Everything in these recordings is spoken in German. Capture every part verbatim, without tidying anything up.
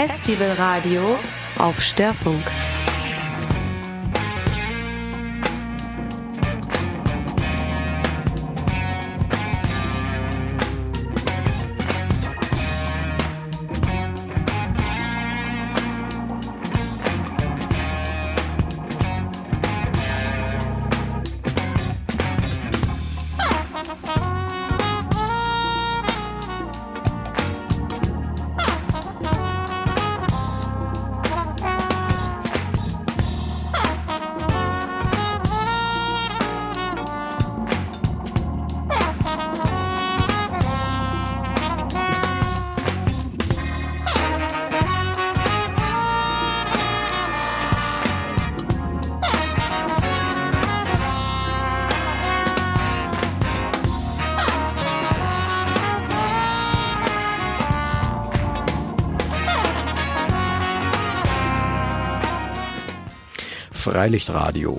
Festivalradio auf Störfunk. Freilichtradio.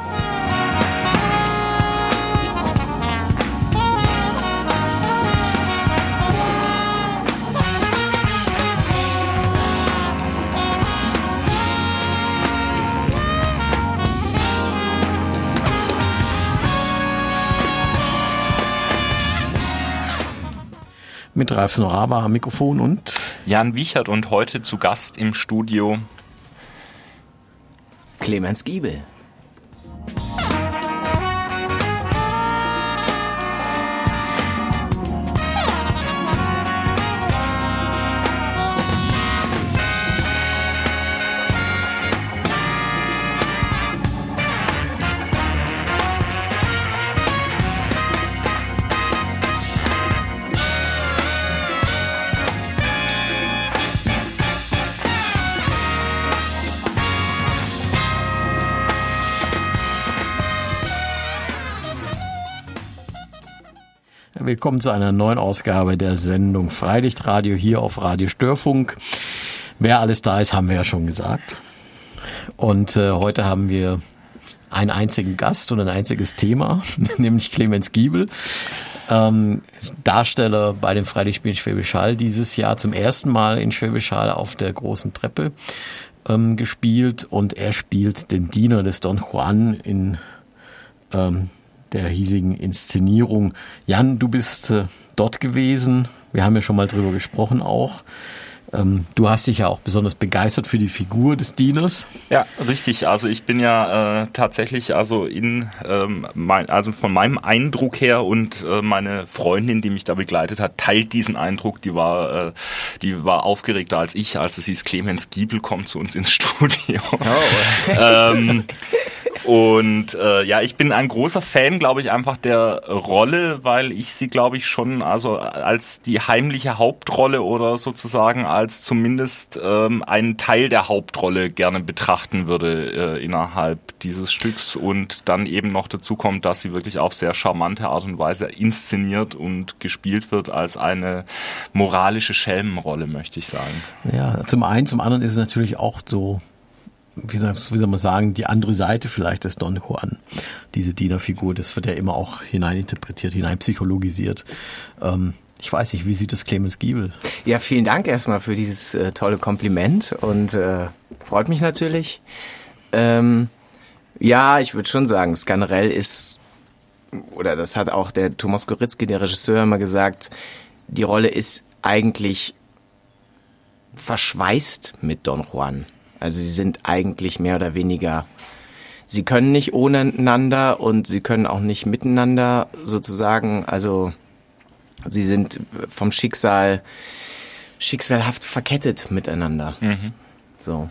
Mit Ralf Snoraba am Mikrofon und Jan Wiechert und heute zu Gast im Studio Clemens Giebel. Willkommen zu einer neuen Ausgabe der Sendung Freilichtradio hier auf Radio Störfunk. Wer alles da ist, haben wir ja schon gesagt. Und äh, heute haben wir einen einzigen Gast und ein einziges Thema, nämlich Clemens Giebel, ähm, Darsteller bei den Freilichtspielen Schwäbisch Hall, dieses Jahr zum ersten Mal in Schwäbisch Hall auf der großen Treppe ähm, gespielt. Und er spielt den Diener des Don Juan in ähm, der hiesigen Inszenierung. Jan, du bist äh, dort gewesen. Wir haben ja schon mal drüber gesprochen auch. Ähm, du hast dich ja auch besonders begeistert für die Figur des Dieners. Ja, richtig. Also ich bin ja äh, tatsächlich also in ähm, mein, also von meinem Eindruck her und äh, meine Freundin, die mich da begleitet hat, teilt diesen Eindruck. Die war äh, die war aufgeregter als ich, als es hieß, Clemens Giebel kommt zu uns ins Studio. Oh. ähm, Und äh, ja, ich bin ein großer Fan, glaube ich, einfach der Rolle, weil ich sie, glaube ich, schon also als die heimliche Hauptrolle oder sozusagen als zumindest ähm, einen Teil der Hauptrolle gerne betrachten würde äh, innerhalb dieses Stücks. Und dann eben noch dazu kommt, dass sie wirklich auf sehr charmante Art und Weise inszeniert und gespielt wird als eine moralische Schelmenrolle, möchte ich sagen. Ja, zum einen, zum anderen ist es natürlich auch so, Wie soll, wie soll man sagen, die andere Seite vielleicht des Don Juan, diese Dienerfigur, das wird ja immer auch hineininterpretiert, hineinpsychologisiert. Ähm, ich weiß nicht, wie sieht das Clemens Giebel? Ja, vielen Dank erstmal für dieses äh, tolle Kompliment und äh, freut mich natürlich. Ähm, ja, ich würde schon sagen, es generell ist, oder das hat auch der Thomas Goritzky, der Regisseur, immer gesagt, die Rolle ist eigentlich verschweißt mit Don Juan. Also sie sind eigentlich mehr oder weniger, sie können nicht ohne einander und sie können auch nicht miteinander sozusagen, also sie sind vom Schicksal schicksalhaft verkettet miteinander. Mhm. So.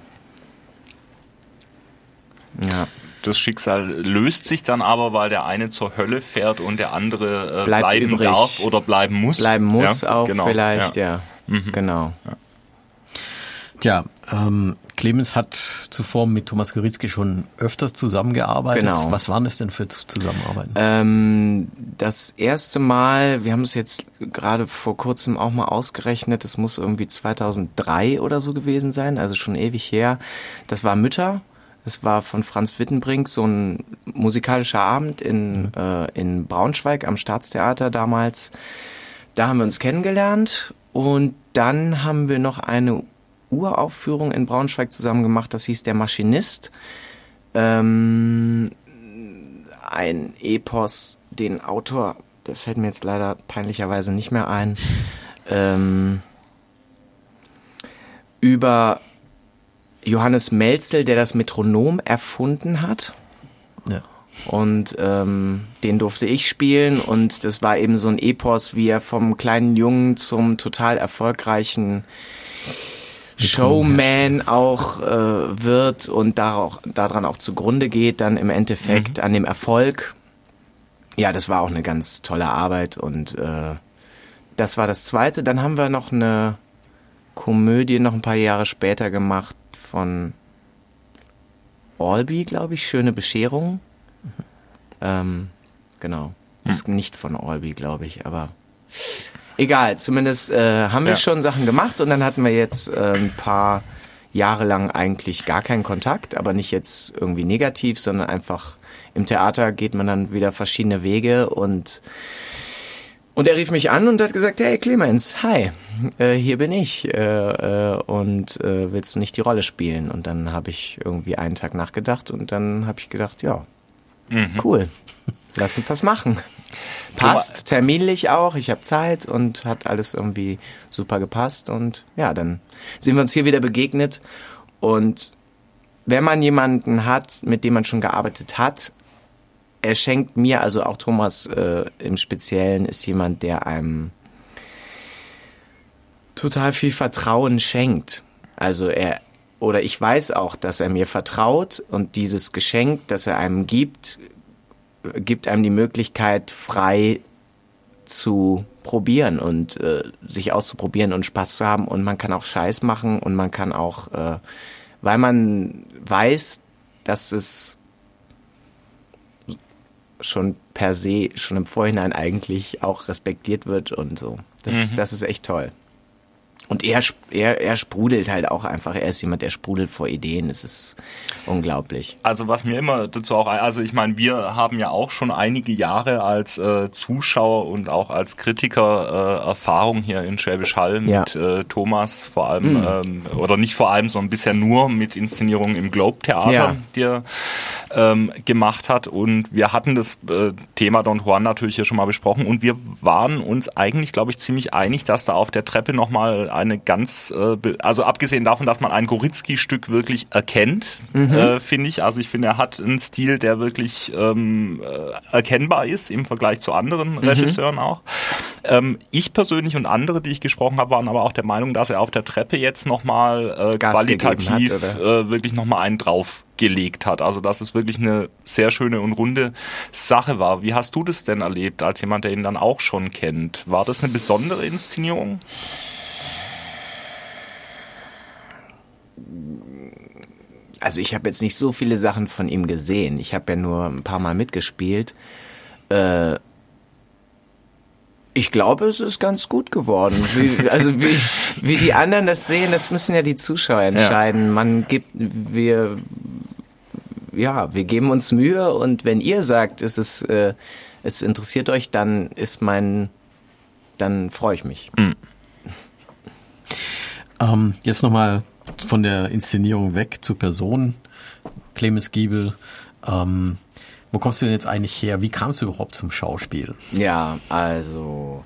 Ja. Das Schicksal löst sich dann aber, weil der eine zur Hölle fährt und der andere äh, bleiben übrig. darf oder bleiben muss. Bleiben muss ja, auch genau, vielleicht, ja. ja. Mhm. Genau. Ja. Tja, ähm, Clemens hat zuvor mit Thomas Goritzky schon öfters zusammengearbeitet. Genau. Was waren es denn für Zusammenarbeiten? Ähm, das erste Mal, wir haben es jetzt gerade vor kurzem auch mal ausgerechnet, das muss irgendwie zweitausenddrei oder so gewesen sein, also schon ewig her. Das war Mütter. Es war von Franz Wittenbrink so ein musikalischer Abend in, mhm. äh, in Braunschweig am Staatstheater damals. Da haben wir uns kennengelernt und dann haben wir noch eine Uraufführung in Braunschweig zusammen gemacht, das hieß Der Maschinist. Ähm, ein Epos, den Autor, der fällt mir jetzt leider peinlicherweise nicht mehr ein, ähm, über Johannes Melzel, der das Metronom erfunden hat. Ja. Und ähm, den durfte ich spielen und das war eben so ein Epos, wie er vom kleinen Jungen zum total erfolgreichen Showman auch äh, wird und da auch, daran auch zugrunde geht, dann im Endeffekt mhm. an dem Erfolg. Ja, das war auch eine ganz tolle Arbeit und äh, das war das Zweite. Dann haben wir noch eine Komödie noch ein paar Jahre später gemacht von Albee, glaube ich, Schöne Bescherung. Mhm. Ähm, genau. Ist hm. nicht von Albee, glaube ich, aber egal. Zumindest äh, haben wir ja. schon Sachen gemacht und dann hatten wir jetzt äh, ein paar Jahre lang eigentlich gar keinen Kontakt, aber nicht jetzt irgendwie negativ, sondern einfach im Theater geht man dann wieder verschiedene Wege und Und er rief mich an und hat gesagt, hey Clemens, hi, äh, hier bin ich äh, äh, und äh, willst du nicht die Rolle spielen? Und dann habe ich irgendwie einen Tag nachgedacht und dann habe ich gedacht, ja, mhm. cool, lass uns das machen. Passt, terminlich auch, ich habe Zeit und hat alles irgendwie super gepasst und ja, dann sind wir uns hier wieder begegnet und wenn man jemanden hat, mit dem man schon gearbeitet hat, er schenkt mir, also auch Thomas äh, im Speziellen, ist jemand, der einem total viel Vertrauen schenkt. Also er, oder ich weiß auch, dass er mir vertraut und dieses Geschenk, das er einem gibt, gibt einem die Möglichkeit, frei zu probieren und äh, sich auszuprobieren und Spaß zu haben und man kann auch Scheiß machen und man kann auch, äh, weil man weiß, dass es schon per se, schon im Vorhinein eigentlich auch respektiert wird und so. Das, mhm. das ist echt toll. Und er, er, er sprudelt halt auch einfach. Er ist jemand, der sprudelt vor Ideen. Das ist unglaublich. Also was mir immer dazu auch, also ich meine, wir haben ja auch schon einige Jahre als äh, Zuschauer und auch als Kritiker äh, Erfahrung hier in Schwäbisch Hall mit ja. äh, Thomas vor allem, mhm. ähm, oder nicht vor allem, sondern bisher nur mit Inszenierungen im Globe Theater, ja. die er ähm, gemacht hat. Und wir hatten das äh, Thema Don Juan natürlich hier schon mal besprochen und wir waren uns eigentlich, glaube ich, ziemlich einig, dass da auf der Treppe nochmal eine ganz, also abgesehen davon, dass man ein Goritzky-Stück wirklich erkennt, mhm. äh, finde ich. Also ich finde, er hat einen Stil, der wirklich ähm, erkennbar ist im Vergleich zu anderen mhm. Regisseuren auch. Ähm, ich persönlich und andere, die ich gesprochen habe, waren aber auch der Meinung, dass er auf der Treppe jetzt nochmal äh, qualitativ hat, äh, wirklich nochmal einen draufgelegt hat. Also dass es wirklich eine sehr schöne und runde Sache war. Wie hast du das denn erlebt, als jemand, der ihn dann auch schon kennt? War das eine besondere Inszenierung? Also ich habe jetzt nicht so viele Sachen von ihm gesehen. Ich habe ja nur ein paar Mal mitgespielt. Äh, ich glaube, es ist ganz gut geworden. Wie, also wie, wie die anderen das sehen, das müssen ja die Zuschauer entscheiden. Ja. Man gibt, wir, ja, wir geben uns Mühe und wenn ihr sagt, es ist, äh, es interessiert euch, dann ist mein, dann freue ich mich. Mhm. Ähm, jetzt nochmal von der Inszenierung weg zur Person. Clemens Giebel, ähm, wo kommst du denn jetzt eigentlich her? Wie kamst du überhaupt zum Schauspiel? Ja, also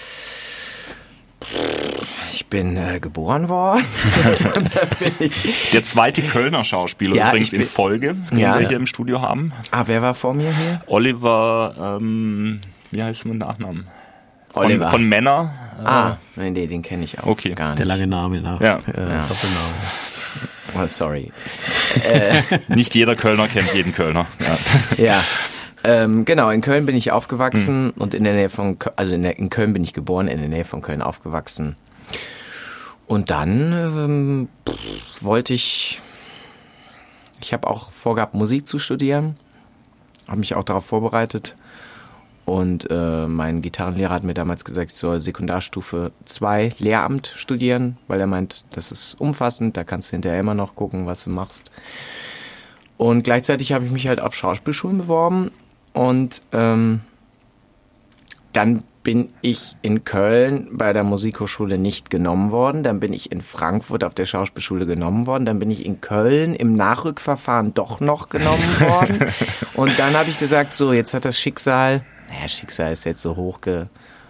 ich bin äh, geboren worden. Der zweite Kölner Schauspieler ja, übrigens in Folge, den ja. wir hier im Studio haben. Ah, wer war vor mir hier? Oliver, ähm, wie heißt mein Nachnamen? Von, Oliver. Von Männer. Ah, nee, nee den kenne ich auch okay. gar nicht. Der lange Name, nach, ja. Äh, ja. Doppelname. Oh, sorry. äh. Nicht jeder Kölner kennt jeden Kölner. Ja, ja. Ähm, genau, in Köln bin ich aufgewachsen hm. und in der Nähe von, also in, der, in Köln bin ich geboren, in der Nähe von Köln aufgewachsen. Und dann ähm, pff, wollte ich, ich habe auch vorgehabt, Musik zu studieren, habe mich auch darauf vorbereitet. Und äh, mein Gitarrenlehrer hat mir damals gesagt, ich soll Sekundarstufe zwei Lehramt studieren, weil er meint, das ist umfassend, da kannst du hinterher immer noch gucken, was du machst. Und gleichzeitig habe ich mich halt auf Schauspielschulen beworben und ähm, dann bin ich in Köln bei der Musikhochschule nicht genommen worden. Dann bin ich in Frankfurt auf der Schauspielschule genommen worden. Dann bin ich in Köln im Nachrückverfahren doch noch genommen worden. Und dann habe ich gesagt, so, jetzt hat das Schicksal, naja, Schicksal ist jetzt so hochgegriffen,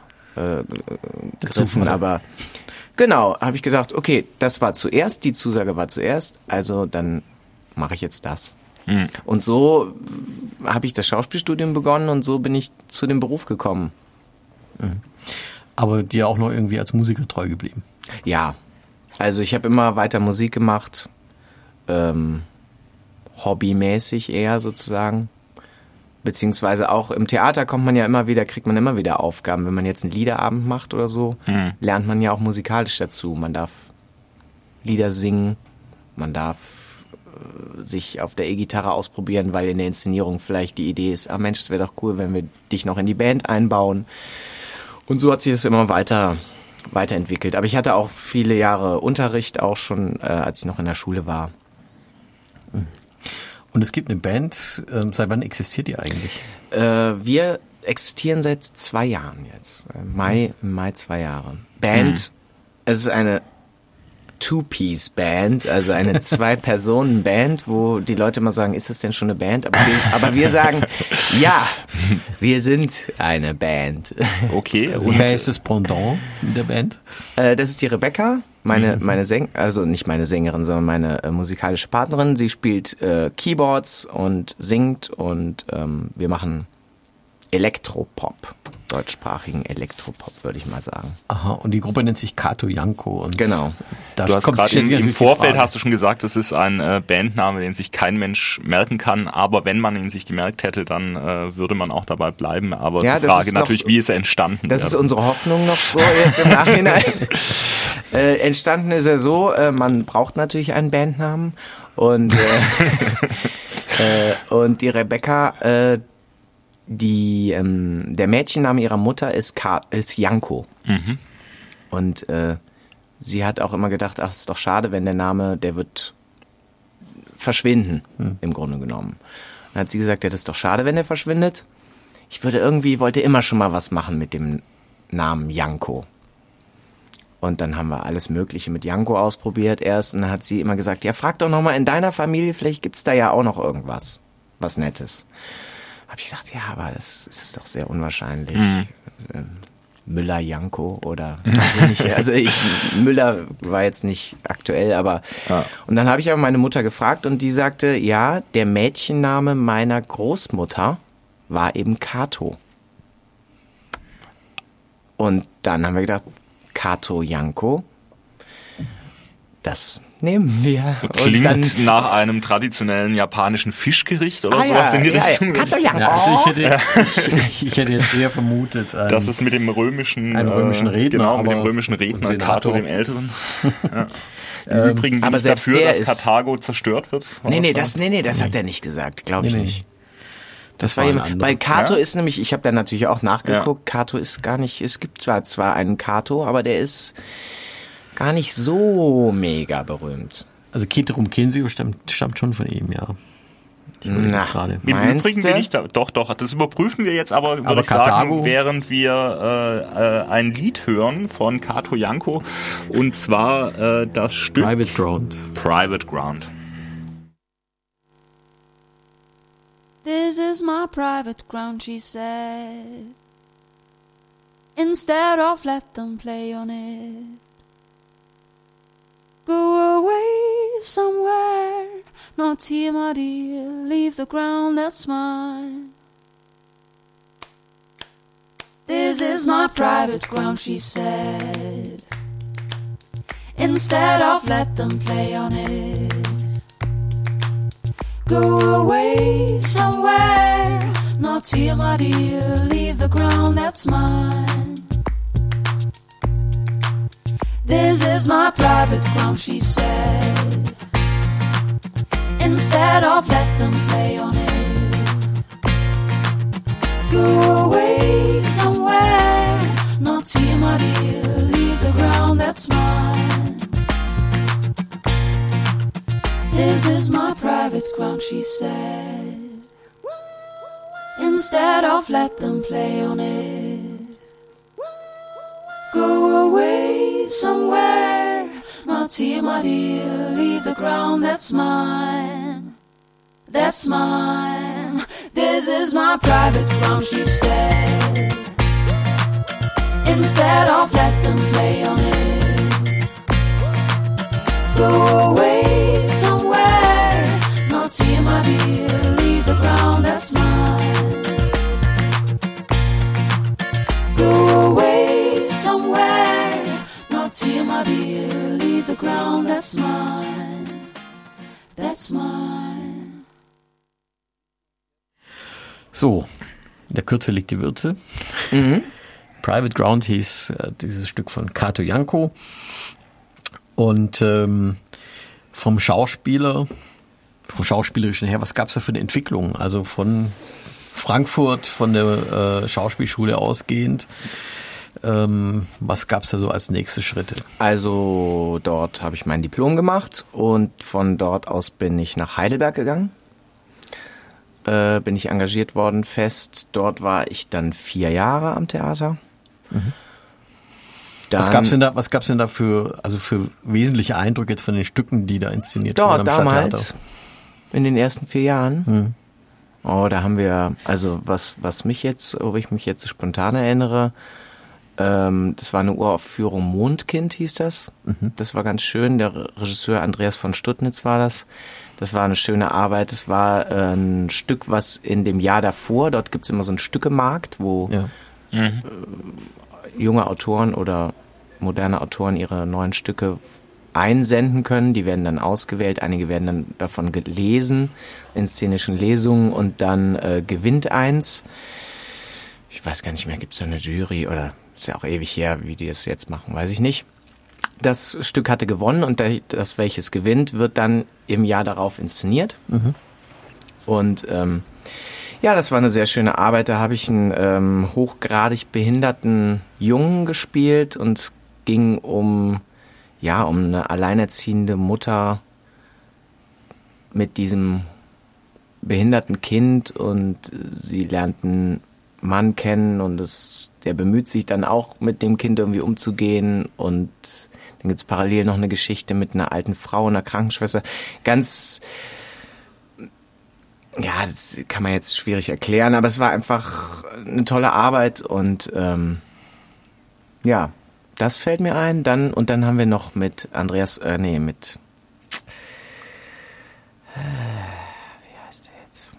äh, aber genau, habe ich gesagt, okay, das war zuerst, die Zusage war zuerst, also dann mache ich jetzt das. Mhm. Und so habe ich das Schauspielstudium begonnen und so bin ich zu dem Beruf gekommen. Aber dir auch noch irgendwie als Musiker treu geblieben? Ja, also ich habe immer weiter Musik gemacht, ähm, hobbymäßig eher sozusagen, beziehungsweise auch im Theater kommt man ja immer wieder, kriegt man immer wieder Aufgaben. Wenn man jetzt einen Liederabend macht oder so, mhm. lernt man ja auch musikalisch dazu. Man darf Lieder singen, man darf äh, sich auf der E-Gitarre ausprobieren, weil in der Inszenierung vielleicht die Idee ist, ah Mensch, es wäre doch cool, wenn wir dich noch in die Band einbauen. Und so hat sich das immer weiter weiterentwickelt. Aber ich hatte auch viele Jahre Unterricht, auch schon, äh, als ich noch in der Schule war. Und es gibt eine Band. Äh, seit wann existiert die eigentlich? Äh, wir existieren seit zwei Jahren jetzt. Im Mai, im Mai zwei Jahre. Band, mhm. Es ist eine Two-Piece-Band, also eine Zwei-Personen-Band, wo die Leute immer sagen, ist das denn schon eine Band? Aber wir, aber wir sagen, ja, wir sind eine Band. Okay. Also wer ist das Pendant der Band? Äh, das ist die Rebecca, meine mhm. meine Säng, also nicht meine Sängerin, sondern meine äh, musikalische Partnerin. Sie spielt äh, Keyboards und singt und ähm, wir machen Elektropop. Deutschsprachigen Elektropop, würde ich mal sagen. Aha, und die Gruppe nennt sich Kato Janko. Und genau. Da du hast gerade im, im Vorfeld hast du schon gesagt, das ist ein äh, Bandname, den sich kein Mensch merken kann, aber wenn man ihn sich gemerkt hätte, dann äh, würde man auch dabei bleiben. Aber ja, die Frage ist natürlich, noch, wie ist er entstanden? Das wäre. Ist unsere Hoffnung noch so jetzt im Nachhinein. äh, entstanden ist er so, äh, man braucht natürlich einen Bandnamen und, äh, äh, und die Rebecca, äh, Die, ähm, der Mädchenname ihrer Mutter ist, Ka- ist Janko. Mhm. Und äh, sie hat auch immer gedacht, ach, ist doch schade, wenn der Name, der wird verschwinden, mhm. im Grunde genommen. Dann hat sie gesagt, ja, das ist doch schade, wenn der verschwindet. Ich würde irgendwie, wollte immer schon mal was machen mit dem Namen Janko. Und dann haben wir alles Mögliche mit Janko ausprobiert erst. Und dann hat sie immer gesagt, ja, frag doch noch mal in deiner Familie, vielleicht gibt's da ja auch noch irgendwas, was Nettes. Habe ich gesagt, ja, aber das ist doch sehr unwahrscheinlich. Mhm. Müller-Janko oder weiß ich nicht. Also ich, Müller war jetzt nicht aktuell, aber ah. Und dann habe ich aber meine Mutter gefragt und die sagte, ja, der Mädchenname meiner Großmutter war eben Kato. Und dann haben wir gedacht, Kato Janko, das nehmen wir. Klingt und dann, nach einem traditionellen japanischen Fischgericht oder ah, sowas ja, in die ja, Richtung. Ja, ja. Also ich, hätte, ja. ich, ich hätte jetzt eher vermutet, ein, das ist mit dem römischen, einen römischen Redner, genau, mit dem römischen Redner, Kato dem Älteren. Ja. Im ähm, Übrigen aber selbst dafür, dass ist, Karthago zerstört wird. Nee, nee, das, nee, nee, das nee. hat er nicht gesagt, glaube ich nee, nicht. Das, das war jemand, weil Kato ja? ist nämlich, ich habe da natürlich auch nachgeguckt, ja. Kato ist gar nicht, es gibt zwar zwar einen Kato, aber der ist gar nicht so mega berühmt. Also Keterum Kensio stammt, stammt schon von ihm, ja. Na, gerade. Im Übrigen will ich da, doch, doch, das überprüfen wir jetzt, aber, aber würde ich Karthago sagen, während wir äh, äh, ein Lied hören von Kato Janko, und zwar äh, das Stück Private Ground. Private Ground. This is my private ground, she said. Instead of let them play on it. Go away somewhere, not here, my dear. Leave the ground that's mine. This is my private ground, she said. Instead of let them play on it. Go away somewhere, not here, my dear. Leave the ground that's mine. This is my private ground, she said. Instead of let them play on it. Go away somewhere, not here, my dear. Leave the ground that's mine. This is my private ground, she said. Instead of let them play on it. somewhere. Not here, my dear, leave the ground that's mine. That's mine. This is my private ground, she said. Instead of let them play on it. Go away somewhere. Not here, my dear, leave the ground that's mine. Go away somewhere. Not here, my dear, leave the ground that's mine. That's mine. So, in der Kürze liegt die Würze. Mhm. Private Ground hieß äh, dieses Stück von Kato Janko. Und ähm, vom Schauspieler, vom Schauspielerischen her, was gab es da für eine Entwicklung? Also von Frankfurt, von der äh, Schauspielschule ausgehend, ähm, was gab es da so als nächste Schritte? Also dort habe ich mein Diplom gemacht und von dort aus bin ich nach Heidelberg gegangen. Äh, bin ich engagiert worden fest. Dort war ich dann vier Jahre am Theater. Mhm. Dann, was gab's denn da, was gab's denn da für, also für wesentliche Eindrücke jetzt von den Stücken, die da inszeniert dort, wurden am damals, Stadttheater? In den ersten vier Jahren. Mhm. Oh, da haben wir, also was, was mich jetzt, wo ich mich jetzt spontan erinnere, ähm, das war eine Uraufführung Mondkind hieß das. Mhm. Das war ganz schön. Der Regisseur Andreas von Stuttnitz war das. Das war eine schöne Arbeit. Das war äh, ein Stück, was in dem Jahr davor, dort gibt's immer so einen Stückemarkt, wo Ja. Mhm. äh, junge Autoren oder moderne Autoren ihre neuen Stücke einsenden können. Die werden dann ausgewählt. Einige werden dann davon gelesen in szenischen Lesungen und dann äh, gewinnt eins. Ich weiß gar nicht mehr, gibt's da eine Jury oder ist ja auch ewig her, wie die das jetzt machen, weiß ich nicht. Das Stück hatte gewonnen und das, welches gewinnt, wird dann im Jahr darauf inszeniert. Mhm. Und ähm, ja, das war eine sehr schöne Arbeit. Da habe ich einen ähm, hochgradig behinderten Jungen gespielt und es ging um, ja, um eine alleinerziehende Mutter mit diesem behinderten Kind und sie lernt einen Mann kennen und es, der bemüht sich dann auch mit dem Kind irgendwie umzugehen und dann gibt's parallel noch eine Geschichte mit einer alten Frau, einer Krankenschwester. Ganz, ja, das kann man jetzt schwierig erklären, aber es war einfach eine tolle Arbeit und ähm, ja, das fällt mir ein. Dann und dann haben wir noch mit Andreas, äh, nee, mit äh, wie heißt der jetzt?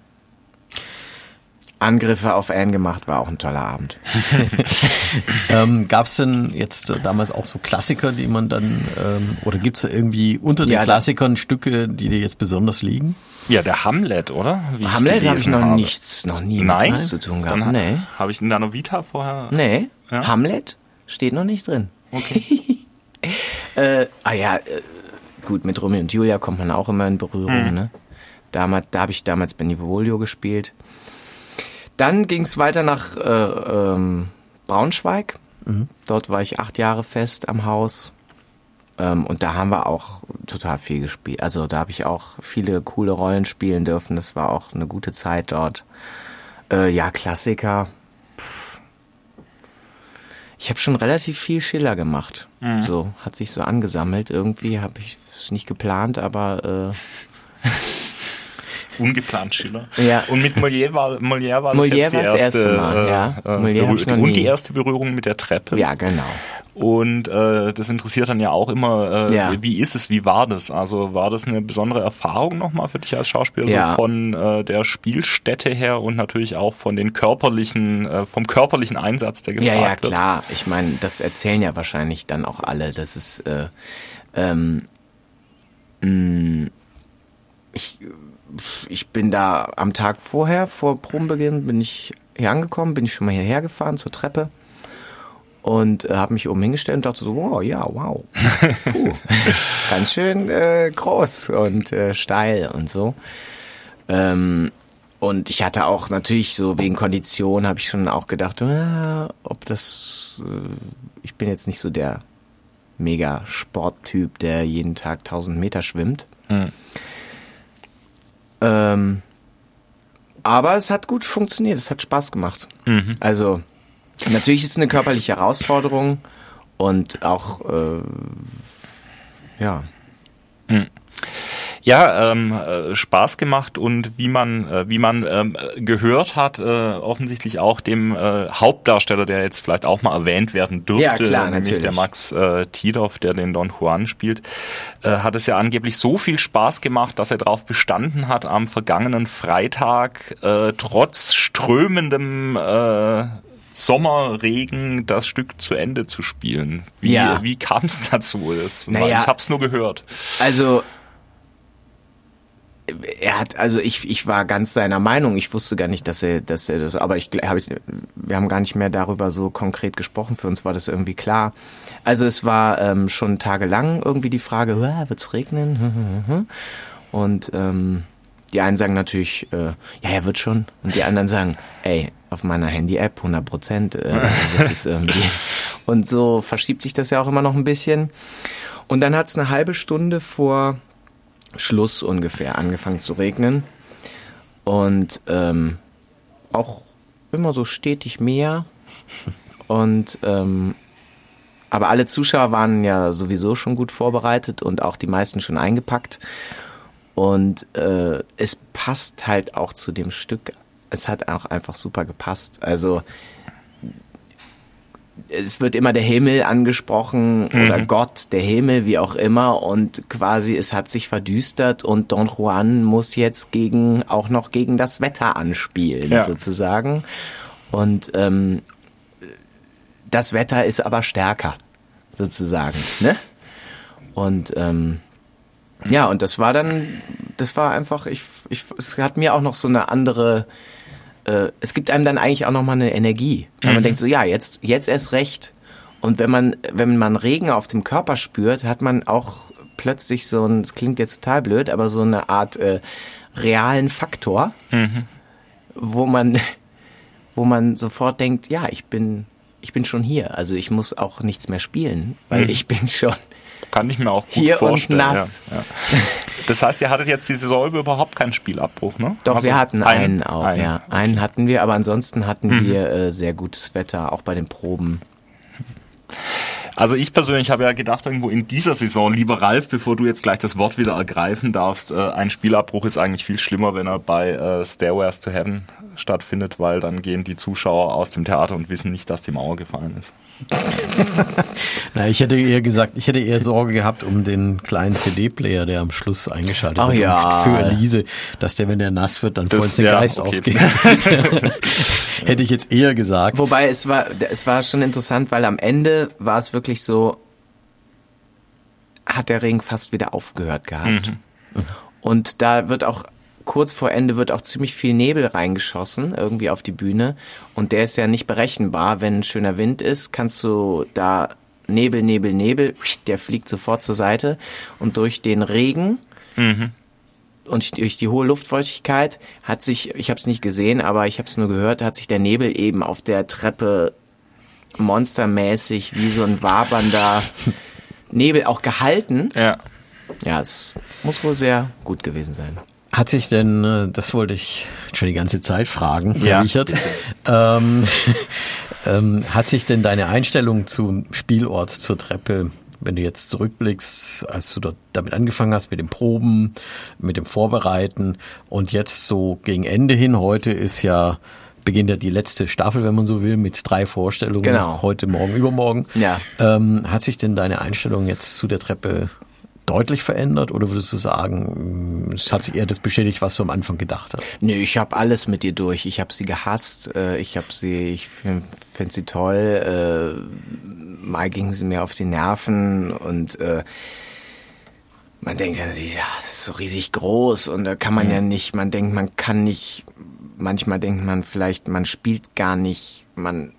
Angriffe auf Anne gemacht, war auch ein toller Abend. ähm, Gab es denn jetzt äh, damals auch so Klassiker, die man dann, ähm, oder gibt es irgendwie unter den Ja, Klassikern Stücke, die dir jetzt besonders liegen? Ja, der Hamlet, oder? Wie Hamlet habe ich noch habe. nichts, noch nie Nein? mit was zu tun gehabt. Dann Nee. habe ich in deiner Vita vorher... Nee, Ja? Hamlet steht noch nicht drin. Okay. äh, ah ja, äh, gut, mit Romeo und Julia kommt man auch immer in Berührung. Mhm. Ne? Damals, da habe ich damals Benvolio gespielt. Dann ging es weiter nach äh, ähm, Braunschweig. Mhm. Dort war ich acht Jahre fest am Haus. Ähm, und da haben wir auch total viel gespielt. Also da habe ich auch viele coole Rollen spielen dürfen. Das war auch eine gute Zeit dort. Äh, ja, Klassiker. Pff. Ich habe schon relativ viel Schiller gemacht. Mhm. So, hat sich so angesammelt. Irgendwie habe ich es nicht geplant, aber... Äh, Ungeplant Schiller. Ja. Und mit Molière war, Molière war das Molière jetzt die war das erste, erste Mal, äh, ja. äh, Molière hab ich noch und nie. die erste Berührung mit der Treppe. ja, genau. Und äh, das interessiert dann ja auch immer, äh, Ja. wie ist es, wie war das? Also war das eine besondere Erfahrung nochmal für dich als Schauspieler, Ja. so von äh, der Spielstätte her und natürlich auch von den körperlichen, äh, vom körperlichen Einsatz, der gefragt Ja, ja, wird? klar. Ich meine, das erzählen ja wahrscheinlich dann auch alle. Das ist, äh, ähm, mh, ich, ich bin da am Tag vorher, vor Probenbeginn, bin ich hier angekommen, bin ich schon mal hierher gefahren zur Treppe und äh, habe mich oben hingestellt und dachte so, wow, ja, wow, puh, ganz schön äh, groß und äh, steil und so. Ähm, und ich hatte auch natürlich so wegen Kondition habe ich schon auch gedacht, äh, ob das, äh, ich bin jetzt nicht so der mega Sporttyp, der jeden Tag tausend Meter schwimmt. Hm. Ähm, aber es hat gut funktioniert, es hat Spaß gemacht. Mhm. Also natürlich ist es eine körperliche Herausforderung Und auch, äh, ja. Hm. Ja, ähm, äh, Spaß gemacht und wie man äh, wie man ähm, gehört hat, äh, offensichtlich auch dem äh, Hauptdarsteller, der jetzt vielleicht auch mal erwähnt werden dürfte, ja, klar, nämlich natürlich. der Max äh, Tidorf, der den Don Juan spielt, äh, hat es ja angeblich so viel Spaß gemacht, dass er darauf bestanden hat, am vergangenen Freitag äh, trotz strömendem äh, Sommerregen das Stück zu Ende zu spielen. Wie, Ja. wie kam es dazu? Das, Naja, ich habe es nur gehört. Also er hat, also ich, ich war ganz seiner Meinung. Ich wusste gar nicht, dass er, dass er das, aber ich habe, wir haben gar nicht mehr darüber so konkret gesprochen. Für uns war das irgendwie klar. Also es war ähm, schon tagelang irgendwie die Frage, wird's regnen? Und ähm, die einen sagen natürlich, äh, ja, er wird schon. Und die anderen sagen, ey, auf meiner Handy-App hundert Prozent. Äh, das ist irgendwie. Und so verschiebt sich das ja auch immer noch ein bisschen. Und dann hat's eine halbe Stunde vor Schluss ungefähr angefangen zu regnen und ähm, auch immer so stetig mehr und ähm, aber alle Zuschauer waren ja sowieso schon gut vorbereitet und auch die meisten schon eingepackt und äh, es passt halt auch zu dem Stück, es hat auch einfach super gepasst, also es wird immer der Himmel angesprochen oder mhm. Gott, der Himmel, wie auch immer und quasi es hat sich verdüstert und Don Juan muss jetzt gegen auch noch gegen das Wetter anspielen ja. sozusagen und ähm, das Wetter ist aber stärker sozusagen, ne? Und ähm, ja und das war dann, das war einfach, ich, ich, es hat mir auch noch so eine andere es gibt einem dann eigentlich auch nochmal eine Energie, weil mhm. man denkt so, ja, jetzt, jetzt erst recht. Und wenn man, wenn man Regen auf dem Körper spürt, hat man auch plötzlich so ein, das klingt jetzt total blöd, aber so eine Art äh, realen Faktor, mhm. wo man, wo man sofort denkt, ja, ich bin, ich bin schon hier. Also ich muss auch nichts mehr spielen, weil mhm. ich bin schon Kann ich mir auch gut hier vorstellen. Und nass. Ja, ja. Das heißt, ihr hattet jetzt die Saison über überhaupt keinen Spielabbruch, ne? Doch, also wir hatten einen, einen auch, einen. ja. Einen hatten wir, aber ansonsten hatten mhm. wir äh, sehr gutes Wetter, auch bei den Proben. Also ich persönlich habe ja gedacht, irgendwo in dieser Saison, lieber Ralf, bevor du jetzt gleich das Wort wieder ergreifen darfst, äh, ein Spielabbruch ist eigentlich viel schlimmer, wenn er bei äh, Stairways to Heaven stattfindet, weil dann gehen die Zuschauer aus dem Theater und wissen nicht, dass die Mauer gefallen ist. Na, ich hätte eher gesagt, ich hätte eher Sorge gehabt um den kleinen C D-Player, der am Schluss eingeschaltet oh, wird. Ja. Für Elise, dass der, wenn der nass wird, dann vollends den ja, Geist okay. aufgeht. Hätte ich jetzt eher gesagt. Wobei es war, es war schon interessant, weil am Ende war es wirklich so, hat der Regen fast wieder aufgehört gehabt. Mhm. Und da wird auch kurz vor Ende wird auch ziemlich viel Nebel reingeschossen, irgendwie auf die Bühne. Und der ist ja nicht berechenbar. Wenn ein schöner Wind ist, kannst du da Nebel, Nebel, Nebel, der fliegt sofort zur Seite. Und durch den Regen mhm. und durch die hohe Luftfeuchtigkeit hat sich, ich habe es nicht gesehen, aber ich habe es nur gehört, hat sich der Nebel eben auf der Treppe monstermäßig wie so ein wabernder Nebel auch gehalten. Ja. Ja, es muss wohl sehr gut gewesen sein. Hat sich denn, das wollte ich schon die ganze Zeit fragen, ja. Richard, ähm, ähm, hat sich denn deine Einstellung zum Spielort, zur Treppe, wenn du jetzt zurückblickst, als du dort damit angefangen hast, mit den Proben, mit dem Vorbereiten und jetzt so gegen Ende hin, heute ist ja, beginnt ja die letzte Staffel, wenn man so will, mit drei Vorstellungen, genau. heute, morgen, übermorgen. Ja. Ähm, hat sich denn deine Einstellung jetzt zu der Treppe deutlich verändert oder würdest du sagen, es hat sich eher das bestätigt, was du am Anfang gedacht hast? Nö, ich habe alles mit ihr durch. Ich habe sie gehasst, ich habe sie, ich finde find sie toll. Mal ging sie mir auf die Nerven und man denkt ja, sie ja, das ist so riesig groß und da kann man mhm. ja nicht, man denkt, man kann nicht, manchmal denkt man vielleicht, man spielt gar nicht, man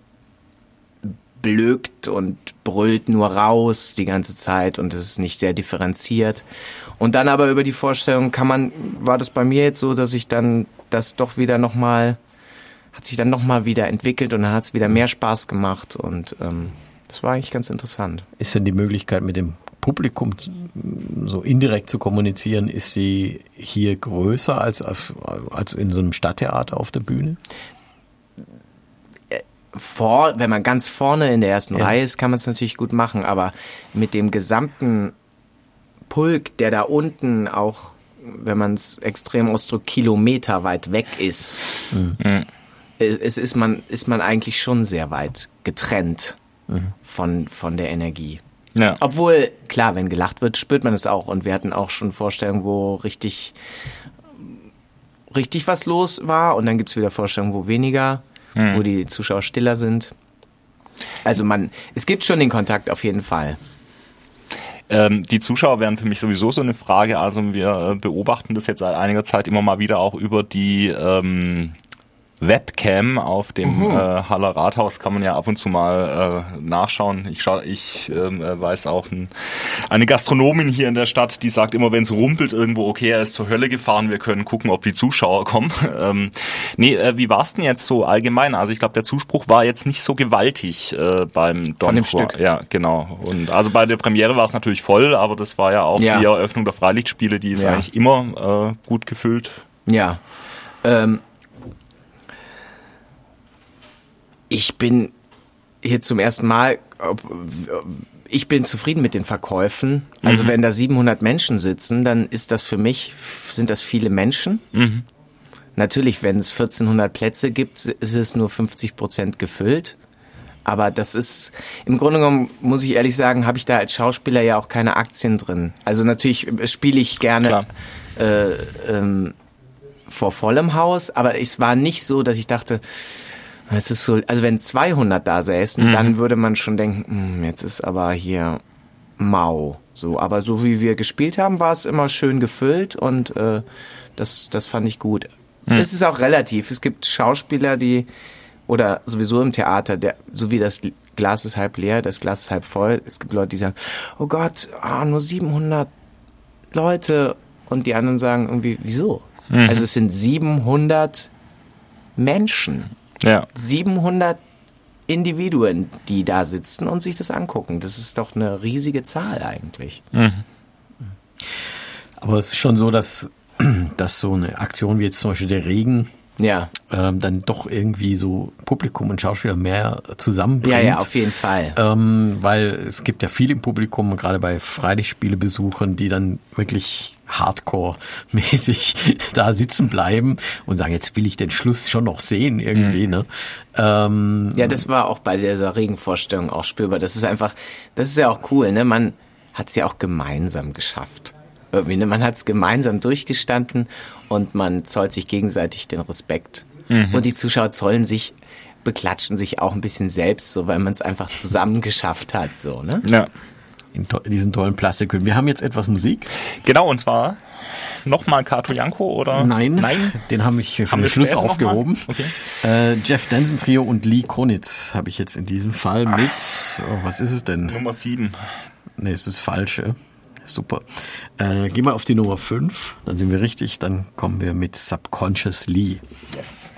blökt und brüllt nur raus die ganze Zeit und es ist nicht sehr differenziert. Und dann aber über die Vorstellung kann man, war das bei mir jetzt so, dass ich dann das doch wieder nochmal, hat sich dann nochmal wieder entwickelt und dann hat es wieder mehr Spaß gemacht und ähm, das war eigentlich ganz interessant. Ist denn die Möglichkeit mit dem Publikum so indirekt zu kommunizieren, ist sie hier größer als, als in so einem Stadttheater auf der Bühne? vor, wenn man ganz vorne in der ersten Ja. Reihe ist, kann man es natürlich gut machen, aber mit dem gesamten Pulk, der da unten auch, wenn man es extrem ausdrückt, Kilometer weit weg ist, Mhm. es, es ist man ist man eigentlich schon sehr weit getrennt von von der Energie. Ja. Obwohl, klar, wenn gelacht wird, spürt man es auch. Und wir hatten auch schon Vorstellungen, wo richtig, richtig was los war. Und dann gibt's wieder Vorstellungen, wo weniger, Hm. wo die Zuschauer stiller sind. Also man, es gibt schon den Kontakt auf jeden Fall. Ähm, die Zuschauer wären für mich sowieso so eine Frage. Also wir äh, beobachten das jetzt seit einiger Zeit immer mal wieder auch über die ähm, Webcam auf dem äh, Haller Rathaus kann man ja ab und zu mal äh, nachschauen. Ich schau, ich ähm, äh, weiß auch ein, eine Gastronomin hier in der Stadt, die sagt immer, wenn es rumpelt irgendwo, okay, er ist zur Hölle gefahren, wir können gucken, ob die Zuschauer kommen. ähm, nee, äh, wie war's denn jetzt so allgemein? Also ich glaube, der Zuspruch war jetzt nicht so gewaltig äh, beim Don Von dem Juan. Stück. Ja, genau. Und also bei der Premiere war es natürlich voll, aber das war ja auch Ja. die Eröffnung der Freilichtspiele, die ist Ja. eigentlich immer äh, gut gefüllt. Ja. Ähm, ich bin hier zum ersten Mal, ob, ich bin zufrieden mit den Verkäufen. Also Mhm. wenn da siebenhundert Menschen sitzen, dann ist das für mich, sind das viele Menschen. Mhm. Natürlich, wenn es vierzehnhundert Plätze gibt, ist es nur fünfzig Prozent gefüllt. Aber das ist, im Grunde genommen, muss ich ehrlich sagen, habe ich da als Schauspieler ja auch keine Aktien drin. Also natürlich spiele ich gerne Klar. äh, ähm, vor vollem Haus, aber es war nicht so, dass ich dachte, es ist so, also wenn zweihundert da säßen, Mhm. dann würde man schon denken, hm, jetzt ist aber hier mau. So, aber so wie wir gespielt haben, war es immer schön gefüllt und äh, das, das fand ich gut. Mhm. Es ist auch relativ. Es gibt Schauspieler, die oder sowieso im Theater, der, so wie das Glas ist halb leer, das Glas ist halb voll. Es gibt Leute, die sagen, oh Gott, ah, nur siebenhundert Leute. Und die anderen sagen irgendwie, wieso? Mhm. Also es sind siebenhundert Menschen. Ja. siebenhundert Individuen, die da sitzen und sich das angucken. Das ist doch eine riesige Zahl eigentlich. Aber es ist schon so, dass, dass so eine Aktion wie jetzt zum Beispiel der Regen Ja, ähm, dann doch irgendwie so Publikum und Schauspieler mehr zusammenbringt. ja, ja, auf jeden Fall. Ähm, weil es gibt ja viel im Publikum, gerade bei Freilichtspielebesuchern, die dann wirklich Hardcore-mäßig da sitzen bleiben und sagen, jetzt will ich den Schluss schon noch sehen irgendwie, ne? Ähm, Ja, das war auch bei der Regenvorstellung auch spürbar. Das ist einfach, das ist ja auch cool, ne? Man hat es ja auch gemeinsam geschafft. Irgendwie, ne? Man hat es gemeinsam durchgestanden und man zollt sich gegenseitig den Respekt. Und die Zuschauer zollen sich, beklatschen sich auch ein bisschen selbst, so weil man es einfach zusammen geschafft hat, so, ne? Ja. in, to in diesen tollen Plastikhüllen. Wir haben jetzt etwas Musik. Genau, und zwar nochmal Kato Janko oder? Nein, Nein. den habe ich für Haben den wir Schluss später noch mal? aufgehoben. Okay. Äh, Jeff Danson Trio und Lee Konitz habe ich jetzt in diesem Fall mit, oh, was ist es denn? Nummer sieben. Nee, es ist falsch. äh. Super. Äh, gehen wir auf die Nummer fünf, dann sind wir richtig, dann kommen wir mit Subconsciously. Yes.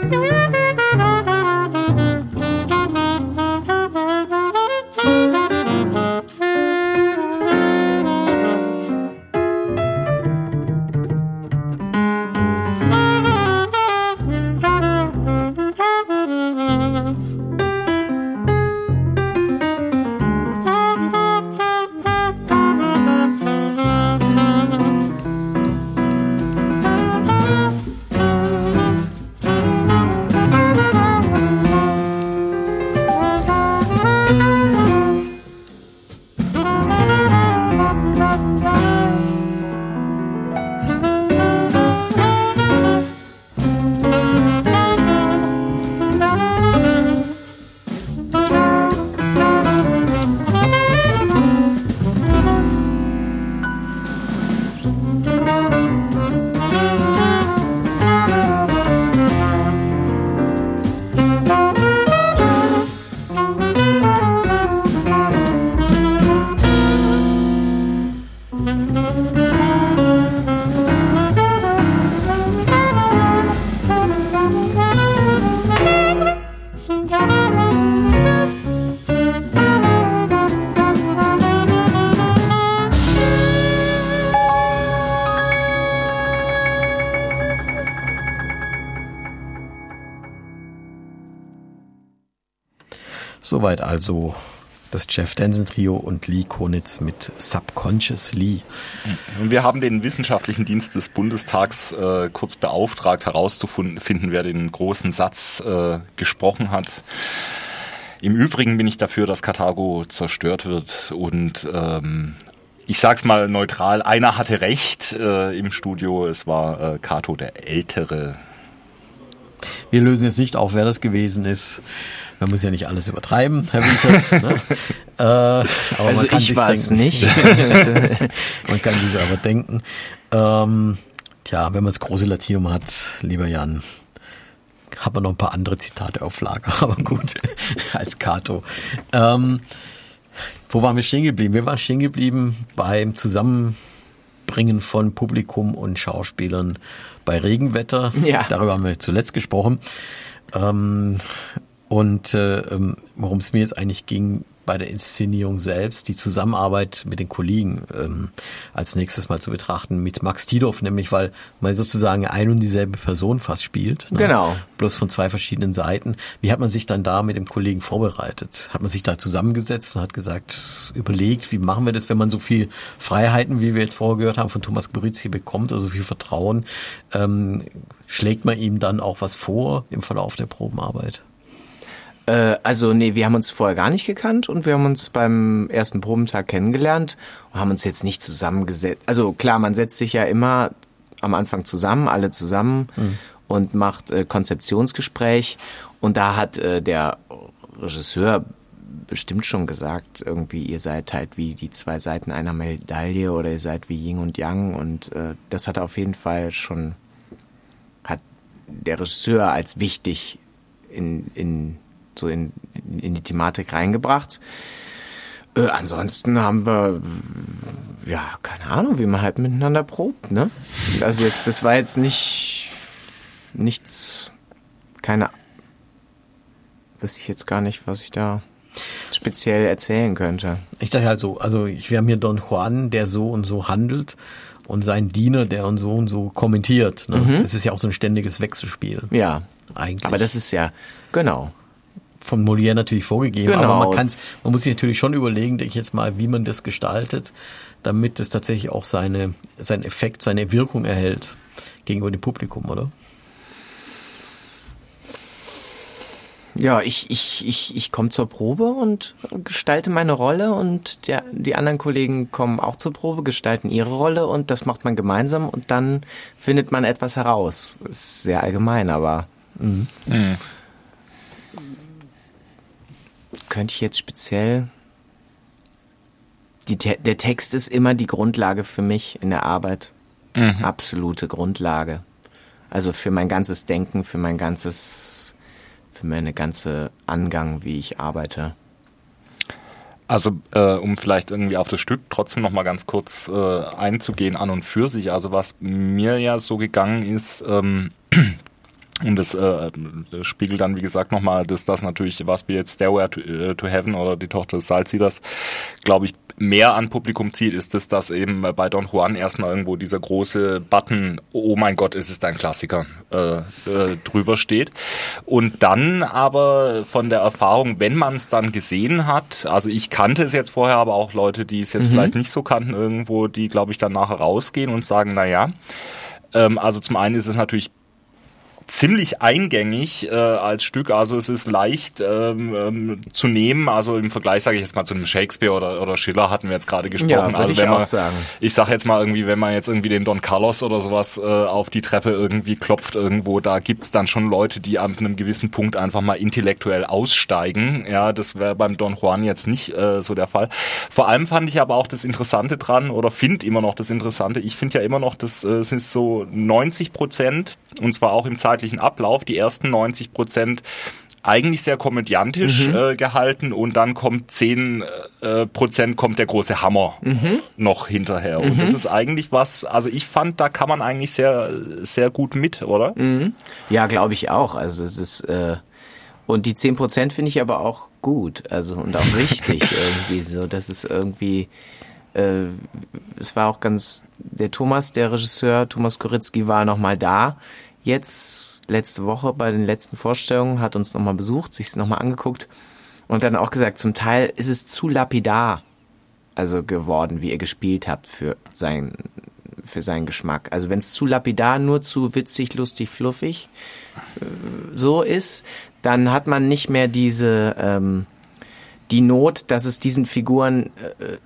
Soweit also das Jeff Denson Trio und Lee Konitz mit Subconscious Lee. Und wir haben den wissenschaftlichen Dienst des Bundestags äh, kurz beauftragt, herauszufinden, wer den großen Satz äh, gesprochen hat. Im Übrigen bin ich dafür, dass Karthago zerstört wird und ähm, ich sag's mal neutral, einer hatte recht äh, im Studio, es war äh, Cato der Ältere. Wir lösen jetzt nicht auf, wer das gewesen ist. Man muss ja nicht alles übertreiben, Herr Wiechert. Ne? äh, aber also man kann ich war es nicht. Man kann sich aber denken. Ähm, tja, wenn man das große Latinum hat, lieber Jan, hat man noch ein paar andere Zitate auf Lager. Aber gut, als Cato. Ähm, wo waren wir stehen geblieben? Wir waren stehen geblieben beim Zusammenbringen von Publikum und Schauspielern bei Regenwetter. Ja. Darüber haben wir zuletzt gesprochen. Ähm, Und äh, worum es mir jetzt eigentlich ging bei der Inszenierung selbst, die Zusammenarbeit mit den Kollegen ähm, als nächstes mal zu betrachten mit Max Tidorf, nämlich weil man sozusagen ein und dieselbe Person fast spielt. Ne? Genau. Bloß von zwei verschiedenen Seiten. Wie hat man sich dann da mit dem Kollegen vorbereitet? Hat man sich da zusammengesetzt und hat gesagt, überlegt, wie machen wir das, wenn man so viel Freiheiten, wie wir jetzt vorher gehört haben, von Thomas Goritzky bekommt, also viel Vertrauen, ähm, schlägt man ihm dann auch was vor im Verlauf der Probenarbeit? Also nee, wir haben uns vorher gar nicht gekannt und wir haben uns beim ersten Probentag kennengelernt und haben uns jetzt nicht zusammengesetzt. Also klar, man setzt sich ja immer am Anfang zusammen, alle zusammen mhm. und macht äh, Konzeptionsgespräch und da hat äh, der Regisseur bestimmt schon gesagt, irgendwie ihr seid halt wie die zwei Seiten einer Medaille oder ihr seid wie Yin und Yang und äh, das hat auf jeden Fall schon, hat der Regisseur als wichtig in, in so in, in die Thematik reingebracht. Äh, ansonsten haben wir, ja, keine Ahnung, wie man halt miteinander probt, ne? Also jetzt, das war jetzt nicht, nichts, keine, wüsste ich jetzt gar nicht, was ich da speziell erzählen könnte. Ich dachte halt so, also ich, wir haben hier Don Juan, der so und so handelt und sein Diener, der und so und so kommentiert. Ne? Mhm. Das ist ja auch so ein ständiges Wechselspiel. Ja. Eigentlich. Aber das ist ja, genau. Von Molière natürlich vorgegeben, Genau. aber man kann's, man muss sich natürlich schon überlegen, denke ich jetzt mal, wie man das gestaltet, damit es tatsächlich auch seine, seinen Effekt, seine Wirkung erhält gegenüber dem Publikum, oder? Ja, ich, ich, ich, ich komme zur Probe und gestalte meine Rolle und der, die anderen Kollegen kommen auch zur Probe, gestalten ihre Rolle und das macht man gemeinsam und dann findet man etwas heraus. Das ist sehr allgemein, aber Mhm. Mhm. könnte ich jetzt speziell... Die Te- der Text ist immer die Grundlage für mich in der Arbeit. Mhm. Absolute Grundlage. Also für mein ganzes Denken, für mein ganzes, für meine ganze Angang, wie ich arbeite. Also äh, um vielleicht irgendwie auf das Stück trotzdem noch mal ganz kurz äh, einzugehen an und für sich. Also was mir ja so gegangen ist, ähm, Und das äh, spiegelt dann, wie gesagt, nochmal, dass das natürlich, was wir jetzt Stairway to, uh, to Heaven oder die Tochter des Salzsieders, glaube ich, mehr an Publikum zieht, ist das, dass eben bei Don Juan erstmal irgendwo dieser große Button, oh mein Gott, es ist ein Klassiker, äh, äh, drüber steht. Und dann aber von der Erfahrung, wenn man es dann gesehen hat, also ich kannte es jetzt vorher, aber auch Leute, die es jetzt mhm. vielleicht nicht so kannten irgendwo, die, glaube ich, dann nachher rausgehen und sagen, na ja, ähm, also zum einen ist es natürlich ziemlich eingängig äh, als Stück, also es ist leicht ähm, ähm, zu nehmen, also im Vergleich sage ich jetzt mal zu einem Shakespeare oder oder Schiller hatten wir jetzt gerade gesprochen. Ja, also ich wenn man, auch sagen. Ich sage jetzt mal irgendwie, wenn man jetzt irgendwie den Don Carlos oder sowas äh, auf die Treppe irgendwie klopft irgendwo, da gibt's dann schon Leute, die an einem gewissen Punkt einfach mal intellektuell aussteigen. Ja, das wäre beim Don Juan jetzt nicht äh, so der Fall. Vor allem fand ich aber auch das Interessante dran oder finde immer noch das Interessante. Ich finde ja immer noch, das äh, sind so neunzig Prozent und zwar auch im zeitlichen Ablauf, die ersten neunzig Prozent eigentlich sehr komödiantisch mhm. äh, gehalten und dann kommt zehn äh, Prozent kommt der große Hammer mhm. noch hinterher. Und mhm. das ist eigentlich was, also ich fand, da kann man eigentlich sehr, sehr gut mit, oder? Mhm. Ja, glaube ich auch. Also es ist, äh, und die zehn Prozent finde ich aber auch gut, also und auch richtig irgendwie so, das ist irgendwie, äh, es war auch ganz, der Thomas, der Regisseur, Thomas Korycki war nochmal da, jetzt letzte Woche bei den letzten Vorstellungen, hat uns nochmal besucht, sich es nochmal angeguckt und dann auch gesagt, zum Teil ist es zu lapidar also geworden, wie ihr gespielt habt für sein, für seinen Geschmack. Also wenn es zu lapidar, nur zu witzig, lustig, fluffig äh, so ist, dann hat man nicht mehr diese ähm, die Not, dass es diesen Figuren äh,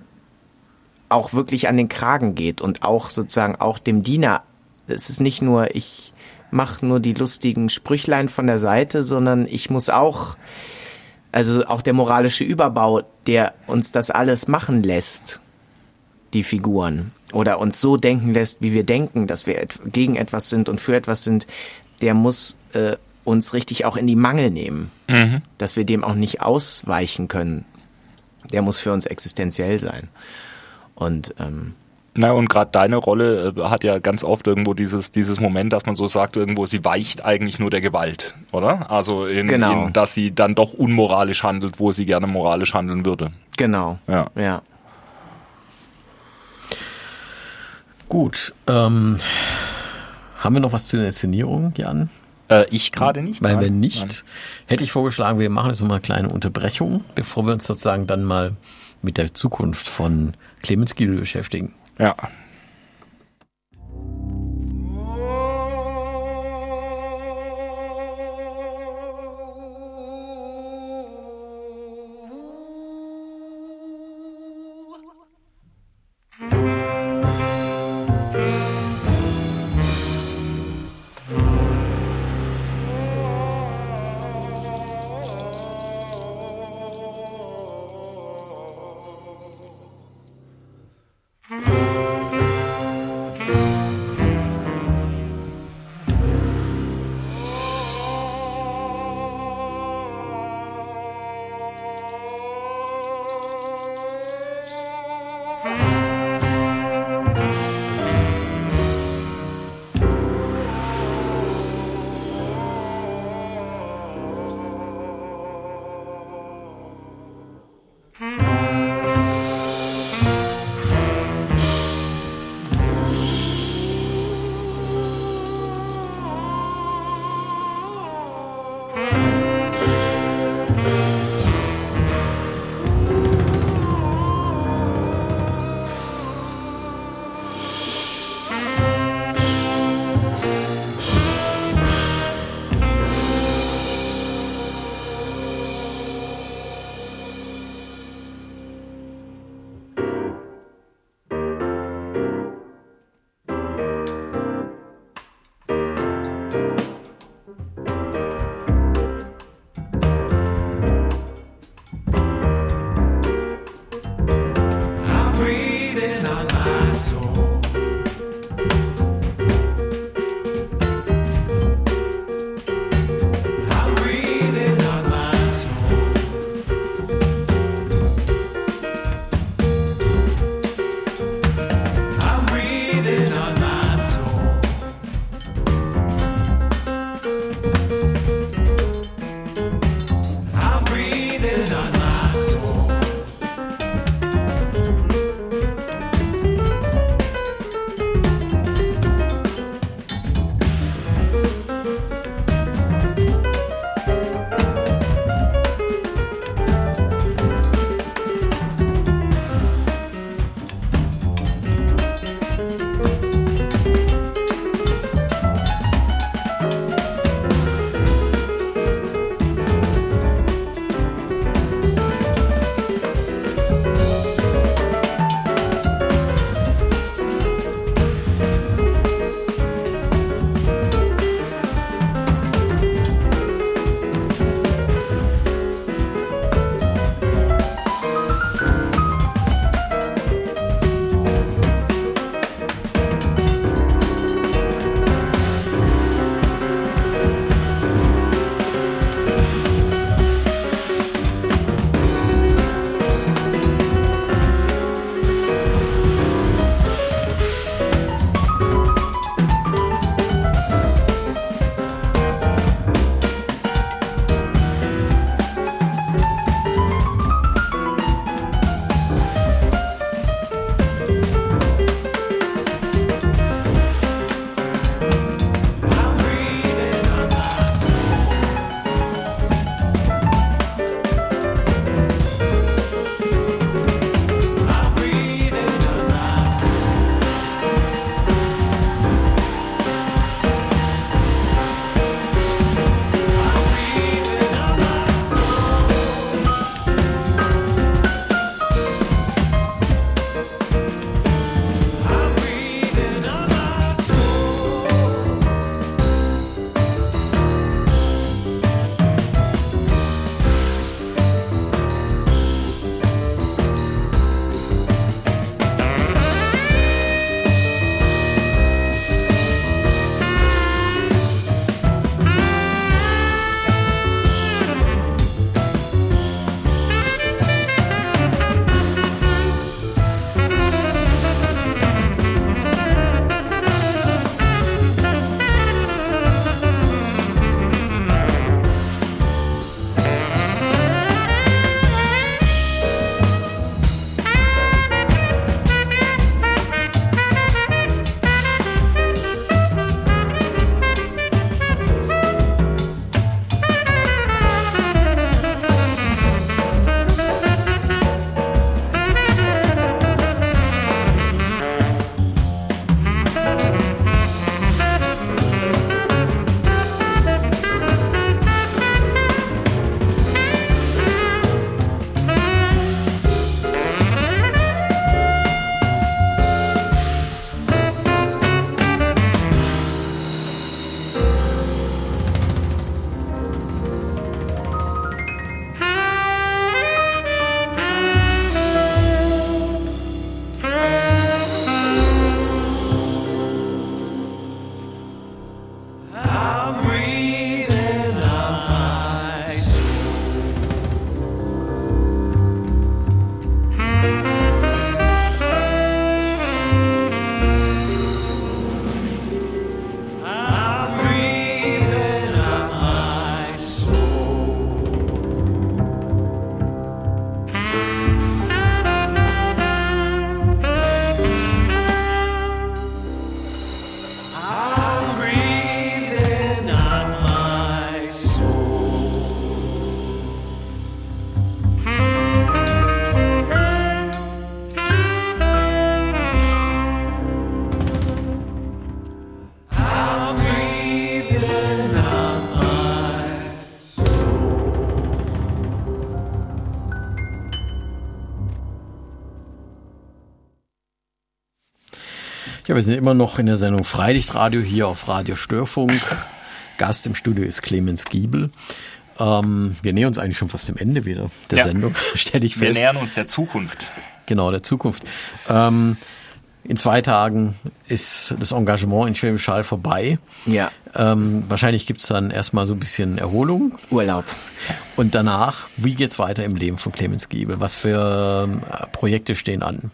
auch wirklich an den Kragen geht und auch sozusagen auch dem Diener, es ist nicht nur, ich mache nur die lustigen Sprüchlein von der Seite, sondern ich muss auch, also auch der moralische Überbau, der uns das alles machen lässt, die Figuren, oder uns so denken lässt, wie wir denken, dass wir et- gegen etwas sind und für etwas sind, der muss äh, uns richtig auch in die Mangel nehmen, mhm. dass wir dem auch nicht ausweichen können. Der muss für uns existenziell sein. Und ähm, Na und gerade deine Rolle äh, hat ja ganz oft irgendwo dieses dieses Moment, dass man so sagt, irgendwo sie weicht eigentlich nur der Gewalt, oder? Also in, genau. in dass sie dann doch unmoralisch handelt, wo sie gerne moralisch handeln würde. Genau. Ja. ja. Gut. Ähm, haben wir noch was zu der Inszenierung, Jan? Äh, ich gerade nicht. Weil nein, wenn nicht, nein. hätte ich vorgeschlagen, wir machen jetzt noch mal eine kleine Unterbrechung, bevor wir uns sozusagen dann mal mit der Zukunft von Clemens Giedel beschäftigen. Ja. Thank you. Ja, wir sind immer noch in der Sendung Freilichtradio hier auf Radio Störfunk. Gast im Studio ist Clemens Giebel. Ähm, wir nähern uns eigentlich schon fast dem Ende wieder der Ja. Sendung, stelle ich Wir fest. nähern uns der Zukunft. Genau, der Zukunft. Ähm, in zwei Tagen ist das Engagement in Schwäbisch Hall vorbei. Ja, Ähm, wahrscheinlich gibt's dann erstmal so ein bisschen Erholung. Urlaub. Und danach, wie geht's weiter im Leben von Clemens Giebel? Was für ähm, Projekte stehen an?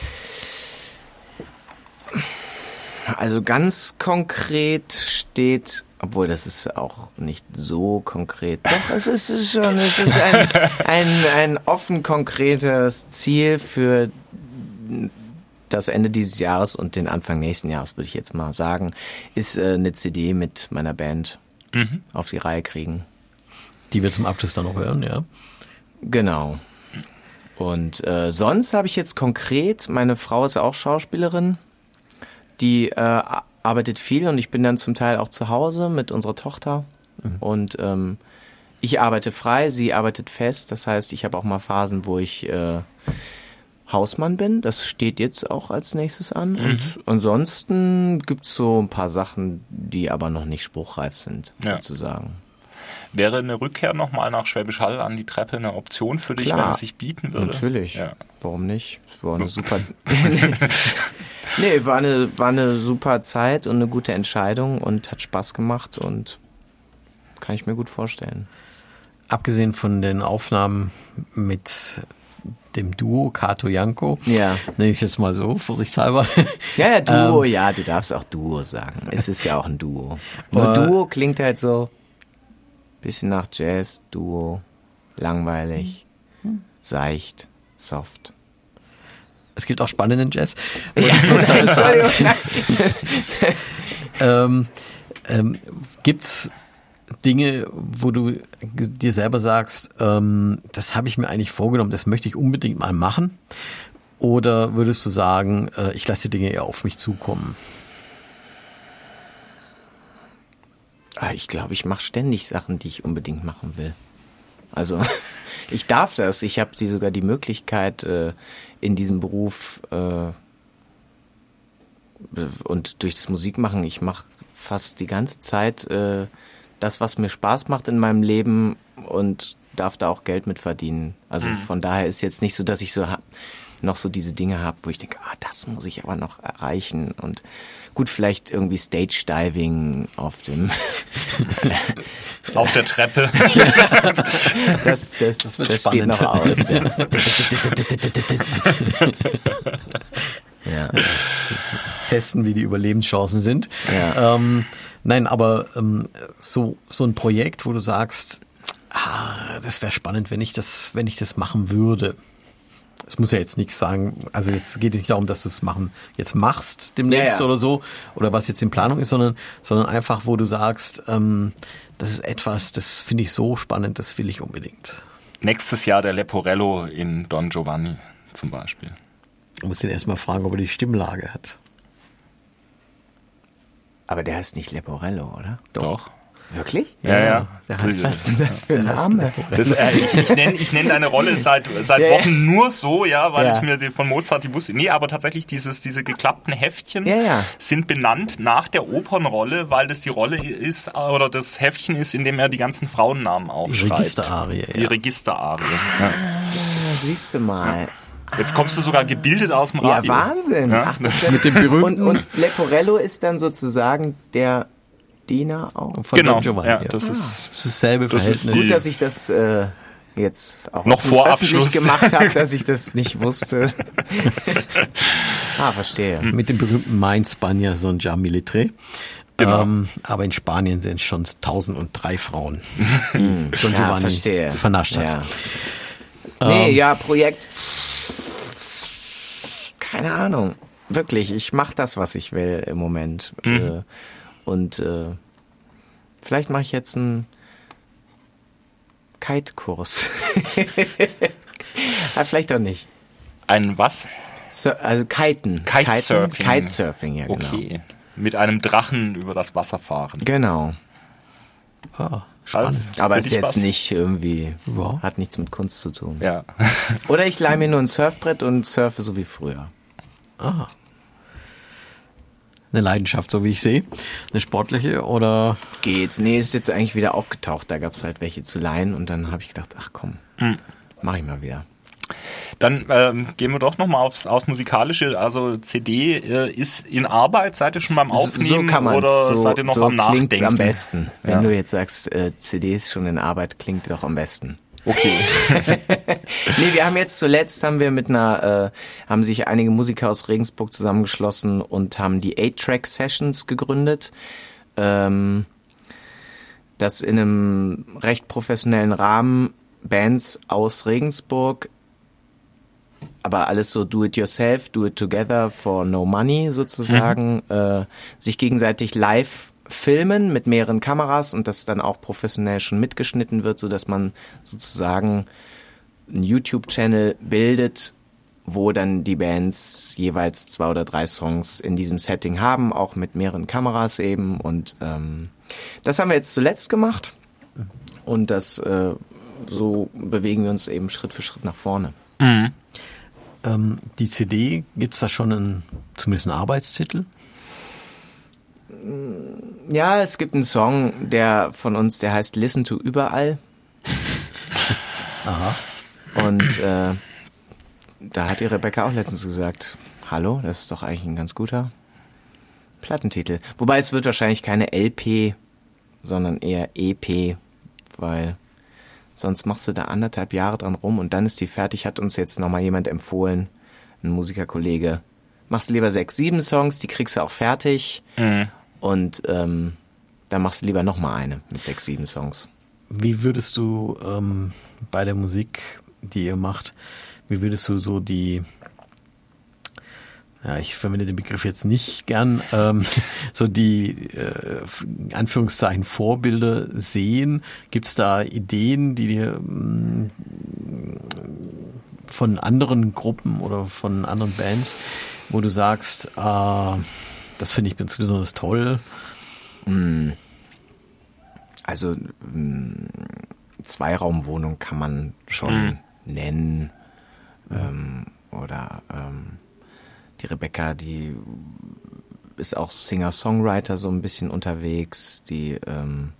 Also ganz konkret steht, obwohl das ist auch nicht so konkret. Doch, es ist es schon, es ist ein, ein, ein offen konkretes Ziel für das Ende dieses Jahres und den Anfang nächsten Jahres, würde ich jetzt mal sagen, ist äh, eine C D mit meiner Band Mhm. auf die Reihe kriegen. Die wir zum Abschluss dann noch hören, ja. Genau. Und äh, sonst habe ich jetzt konkret, meine Frau ist auch Schauspielerin, die äh, arbeitet viel und ich bin dann zum Teil auch zu Hause mit unserer Tochter. Mhm. Und ähm, ich arbeite frei, sie arbeitet fest. Das heißt, ich habe auch mal Phasen, wo ich äh, Hausmann bin. Das steht jetzt auch als nächstes an. Mhm. Und ansonsten gibt's so ein paar Sachen, die aber noch nicht spruchreif sind, Ja. sozusagen. Wäre eine Rückkehr nochmal nach Schwäbisch Hall an die Treppe eine Option für dich, Klar. wenn es sich bieten würde? Natürlich. Ja. Warum nicht? War eine super. nee, war eine, war eine super Zeit und eine gute Entscheidung und hat Spaß gemacht und kann ich mir gut vorstellen. Abgesehen von den Aufnahmen mit dem Duo Kato Janko, Ja. nenne ich jetzt mal so, vorsichtshalber. Ja, ja, Duo, Ähm. ja, du darfst auch Duo sagen. Es ist ja auch ein Duo. Nur Aber- Duo klingt halt so bisschen nach Jazz, Duo, langweilig, seicht, soft. Es gibt auch spannenden Jazz. Ja, Entschuldigung. Ähm, ähm, gibt's Dinge, wo du dir selber sagst, ähm, das habe ich mir eigentlich vorgenommen, das möchte ich unbedingt mal machen? Oder würdest du sagen, äh, ich lasse die Dinge eher auf mich zukommen? Ah, Ich glaube, ich mache ständig Sachen, die ich unbedingt machen will. Also ich darf das. Ich habe die sogar die Möglichkeit äh, in diesem Beruf äh, und durch das Musikmachen. Ich mache fast die ganze Zeit äh, das, was mir Spaß macht in meinem Leben und darf da auch Geld mit verdienen. Also von daher ist jetzt nicht so, dass ich so ha- noch so diese Dinge habe, wo ich denke, ah, das muss ich aber noch erreichen und gut, vielleicht irgendwie Stage Diving auf dem Auf der Treppe. Das, das, das, wird das steht spannend. noch aus. Ja. ja. Testen, wie die Überlebenschancen sind. Ja. Ähm, nein, aber ähm, so, so ein Projekt, wo du sagst, ah, das wäre spannend, wenn ich das, wenn ich das machen würde. Es muss ja jetzt nichts sagen, also jetzt geht es nicht darum, dass du es machen, jetzt machst demnächst Ja, ja. oder so, oder was jetzt in Planung ist, sondern, sondern einfach, wo du sagst, ähm, das ist etwas, das finde ich so spannend, das will ich unbedingt. Nächstes Jahr der Leporello in Don Giovanni zum Beispiel. Du musst ihn erstmal fragen, ob er die Stimmlage hat. Aber der heißt nicht Leporello, oder? Doch. Wirklich? Ja, ja. Der heißt- Was ist denn das für ein Name? Das, äh, ich ich nenne ich nenn deine Rolle seit, seit Ja, ja. Wochen nur so, ja, weil Ja. ich mir die von Mozart die wusste. Nee, aber tatsächlich dieses, diese geklappten Heftchen Ja, ja. sind benannt nach der Opernrolle, weil das die Rolle ist, oder das Heftchen ist, in dem er die ganzen Frauennamen aufschreibt. Registerarie, Die ja. Registerarie. Ja. Ja, siehst du mal. Jetzt kommst du sogar gebildet aus dem Ja, Radio. Wahnsinn. Ja, Ach, das Mit dem berühmten und, und Leporello ist dann sozusagen der Diener auch. von Genau, Don Giovanni. ja, Ja, das das ist- ist dasselbe das ist Verhältnis. die- Gut, dass ich das äh, jetzt auch Noch vor öffentlich Abschluss. gemacht habe, dass ich das nicht wusste. ah, verstehe. Mit dem berühmten Main Spanier Son Jean Militre. Genau. Ähm, aber in Spanien sind es schon tausendunddrei Frauen, die Don Ja, Giovanni verstehe. vernascht hat. Ja. Nee, Ähm. ja, Projekt. Keine Ahnung. Wirklich, ich mache das, was ich will im Moment. Äh, und äh, vielleicht mache ich jetzt einen Kite-Kurs. ah, vielleicht auch nicht. Ein was? Sur also Kiten. Kitesurfing. Kiten? Kitesurfing, ja, genau. Okay. Mit einem Drachen über das Wasser fahren. Genau. Ah, spannend. Aber Für ist dich jetzt was? nicht irgendwie, Ja. hat nichts mit Kunst zu tun. Ja. Oder ich leih mir nur ein Surfbrett und surfe so wie früher. Ah. eine Leidenschaft, so wie ich sehe. Eine sportliche oder? Geht's. Nee, ist jetzt eigentlich wieder aufgetaucht. Da gab's halt welche zu leihen und dann habe ich gedacht, ach komm, hm. mach ich mal wieder. Dann ähm, gehen wir doch nochmal aufs, aufs Musikalische. Also C D äh, ist in Arbeit, seid ihr schon beim Aufnehmen so kann man, oder so, seid ihr noch so am Nachdenken? Klingt's am besten. Wenn Ja. du jetzt sagst, äh, C D ist schon in Arbeit, klingt doch am besten. Okay. Nee, wir haben jetzt zuletzt, haben wir mit einer, äh, haben sich einige Musiker aus Regensburg zusammengeschlossen und haben die Eight-Track-Sessions gegründet. Ähm, das in einem recht professionellen Rahmen Bands aus Regensburg, aber alles so do it yourself, do it together for no money sozusagen, mhm. äh, sich gegenseitig live filmen mit mehreren Kameras und das dann auch professionell schon mitgeschnitten wird, so dass man sozusagen einen YouTube-Channel bildet, wo dann die Bands jeweils zwei oder drei Songs in diesem Setting haben, auch mit mehreren Kameras eben und ähm, das haben wir jetzt zuletzt gemacht und das äh, so bewegen wir uns eben Schritt für Schritt nach vorne. Mhm. Ähm, die C D, gibt's da schon einen, zumindest einen Arbeitstitel? Ja, es gibt einen Song, der von uns, der heißt Listen to Überall. Aha. Und äh, da hat die Rebecca auch letztens gesagt, hallo, das ist doch eigentlich ein ganz guter Plattentitel. Wobei es wird wahrscheinlich keine L P, sondern eher E P, weil sonst machst du da anderthalb Jahre dran rum und dann ist die fertig, hat uns jetzt nochmal jemand empfohlen, ein Musikerkollege. Machst du lieber sechs, sieben Songs, die kriegst du auch fertig. Mhm. Und ähm, dann machst du lieber nochmal eine mit sechs, sieben Songs. Wie würdest du ähm, bei der Musik, die ihr macht, wie würdest du so die, ja, ich verwende den Begriff jetzt nicht gern, ähm, so die, äh, in Anführungszeichen, Vorbilder sehen? Gibt es da Ideen, die dir mh, von anderen Gruppen oder von anderen Bands, wo du sagst, äh, das finde ich ganz besonders toll? Also Zweiraumwohnung kann man schon mhm. nennen. Ähm, oder ähm, die Rebecca, die ist auch Singer-Songwriter so ein bisschen unterwegs. Die, ähm,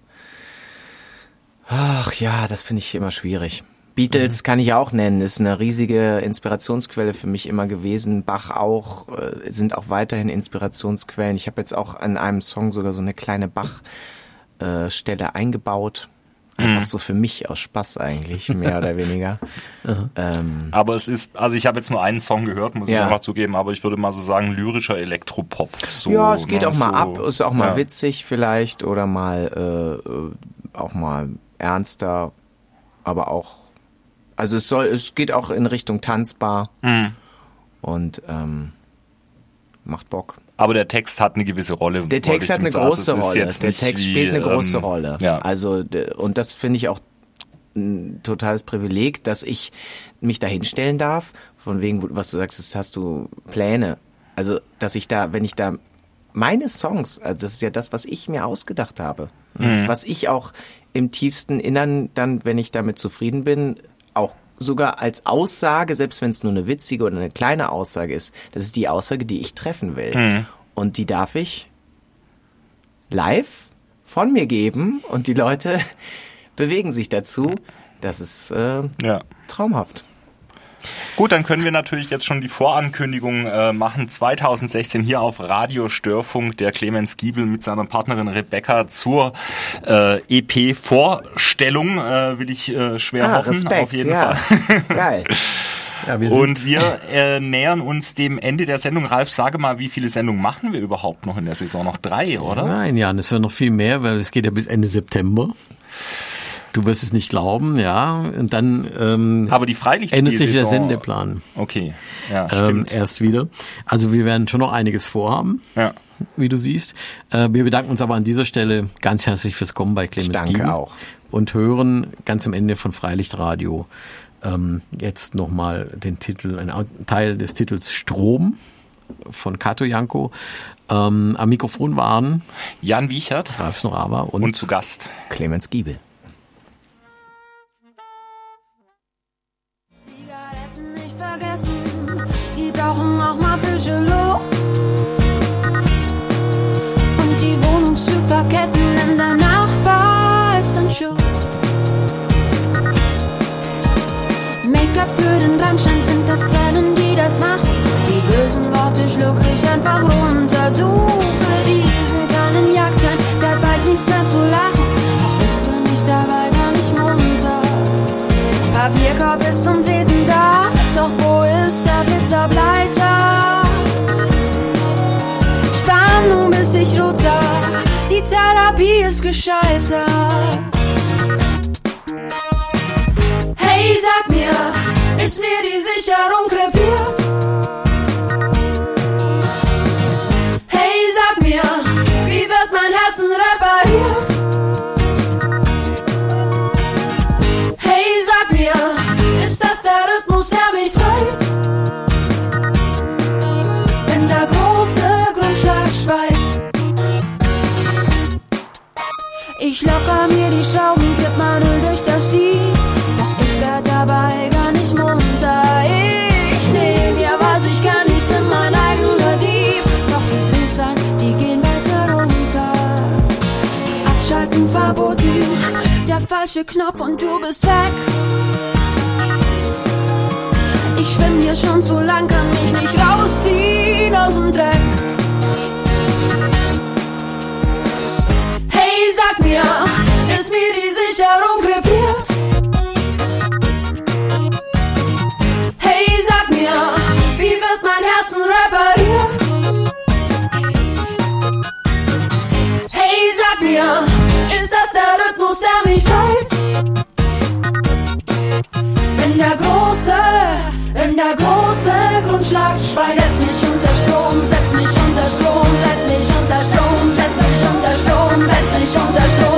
ach ja, das finde ich immer schwierig. Beatles mhm. kann ich auch nennen, ist eine riesige Inspirationsquelle für mich immer gewesen. Bach auch, äh, sind auch weiterhin Inspirationsquellen. Ich habe jetzt auch an einem Song sogar so eine kleine Bach-Stelle äh, eingebaut. Einfach mhm. so für mich aus Spaß eigentlich, mehr oder weniger. ähm, aber es ist, also ich habe jetzt nur einen Song gehört, muss ja. ich einfach zugeben, aber ich würde mal so sagen, lyrischer Elektropop. So, ja, es geht ne, auch mal so, ab, ist auch mal ja. witzig vielleicht oder mal äh, auch mal ernster, aber auch also es soll, es geht auch in Richtung tanzbar mhm. und ähm, macht Bock. Aber der Text hat eine gewisse Rolle. Der Text hat eine große also Rolle. Der Text wie, spielt eine große ähm, Rolle. Ja. Also und das finde ich auch ein totales Privileg, dass ich mich da hinstellen darf. Von wegen, was du sagst, das hast du Pläne. Also dass ich da, wenn ich da meine Songs, also das ist ja das, was ich mir ausgedacht habe, mhm. was ich auch im tiefsten Innern dann, wenn ich damit zufrieden bin, auch sogar als Aussage, selbst wenn es nur eine witzige oder eine kleine Aussage ist, das ist die Aussage, die ich treffen will. Mhm. Und die darf ich live von mir geben und die Leute bewegen sich dazu. Das ist äh, ja. traumhaft. Gut, dann können wir natürlich jetzt schon die Vorankündigung äh, machen. zwanzig sechzehn hier auf Radio Störfunk, der Clemens Giebel mit seiner Partnerin Rebecca zur äh, E P-Vorstellung, äh, will ich äh, schwer ah, hoffen. Respekt, auf jeden ja. Fall. Geil. Ja, wir und wir äh, nähern uns dem Ende der Sendung. Ralf, sage mal, wie viele Sendungen machen wir überhaupt noch in der Saison? Noch drei, oder? Nein, Jan, es wird noch viel mehr, weil es geht ja bis Ende September. Du wirst es nicht glauben, ja. Und dann ähm, aber die ändert sich der Sendeplan. Okay, ja, ähm, stimmt. Erst wieder. Also wir werden schon noch einiges vorhaben, ja. wie du siehst. Äh, wir bedanken uns aber an dieser Stelle ganz herzlich fürs Kommen bei Clemens Danke Giebel auch. Und hören ganz am Ende von Freilichtradio ähm, jetzt nochmal den Titel, ein Teil des Titels Strom von Kato Janko. Ähm, am Mikrofon waren Jan Wiechert, Ralf Snorava und, und zu Gast Clemens Giebel. Zigaretten nicht vergessen, die brauchen auch mal frische Luft. einfach runter. Suche diesen kleinen Jagdschein, der hat bald nichts mehr zu lachen. Doch ich fühl mich dabei gar nicht munter. Papierkorb ist zum Treten da, doch wo ist der Blitzableiter? Spannung bis ich rot sah, die Therapie ist gescheitert. Hey, sag mir, ist mir die Sicherung krepiert? Hey, sag mir, wie wird mein Herzen repariert? Hey, sag mir, ist das der Rhythmus, der mich treibt? Wenn der große Grundschlag schweigt. Ich locker mir die Schrauben, kipp mein Öl durch das Sieb. Doch ich werd dabei gar nicht munter. Ich nehm ja, was ich kann, ich bin mein eigener Dieb. Doch die Drehzahlen, die gehen weiter runter. Abschalten verboten, der falsche Knopf und du bist weg. Ich schwimm hier schon zu lang, kann mich nicht rausziehen aus dem Dreck. Hey, sag mir, ist mir die Sicherung krepiert? Hey, sag mir, wie wird mein Herzen repariert? Hey, sag mir, ist das der Rhythmus, der mich treibt? Wenn der große, wenn der große Grundschlag schweigt. Setz mich unter Strom, setz mich unter Strom, setz mich unter Strom, setz mich unter Strom, setz mich unter Strom.